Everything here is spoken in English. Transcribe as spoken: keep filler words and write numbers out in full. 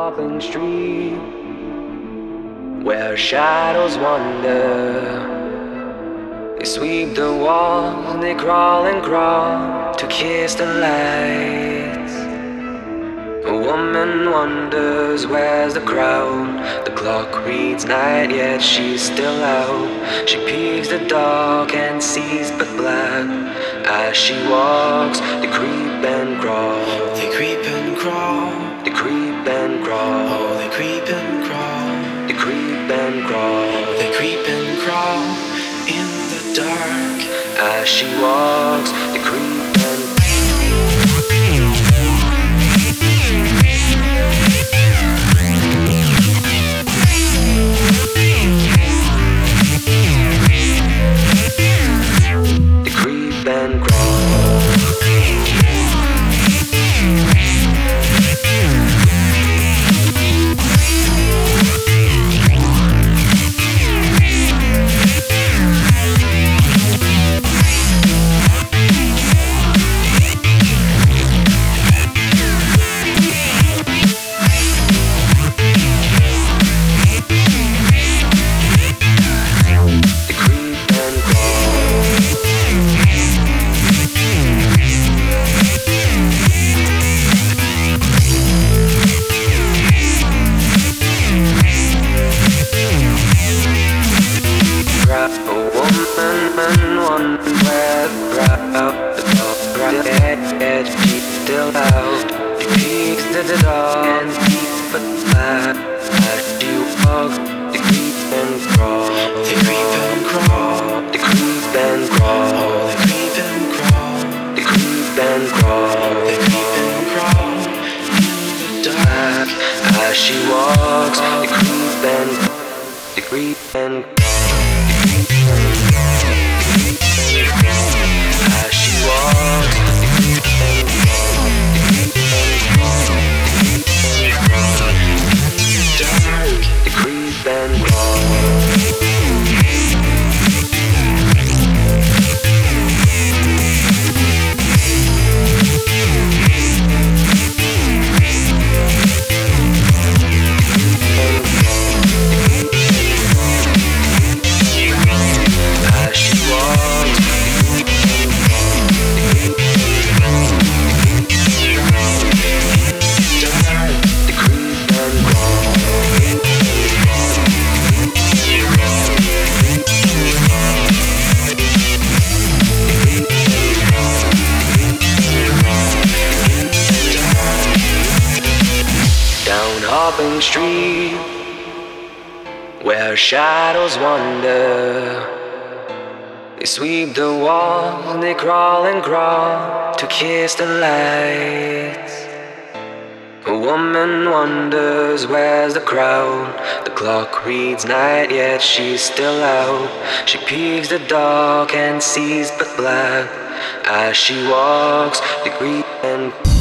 hopping street where shadows wander. They sweep the walls, they crawl and crawl to kiss the lights. A woman wonders where's the crowd. The clock reads night, yet she's still out. She peeks the dark and sees but black. As she walks, they creep and crawl. They creep and crawl. They creep and crawl. Oh, they creep and crawl. They creep and crawl. They creep and crawl in the dark. As she walks, they creep and They creep and crawl. Still out, she peeks to the dark and deep but black. As she walks, they creep and crawl. They creep and crawl. They creep and crawl. Oh, they creep and crawl. They creep and crawl. They creep and crawl in the dark. As she walks, they creep and they creep and as she walks, they creep and dark. they creep and crawl. As she walks, they creep and crawl. Down hopping street where shadows wander. They sweep the walls, they crawl and crawl to kiss the lights. A woman wonders where's the crowd. The clock reads night, yet she's still out. She peeks the dark and sees but black. As she walks, they creep and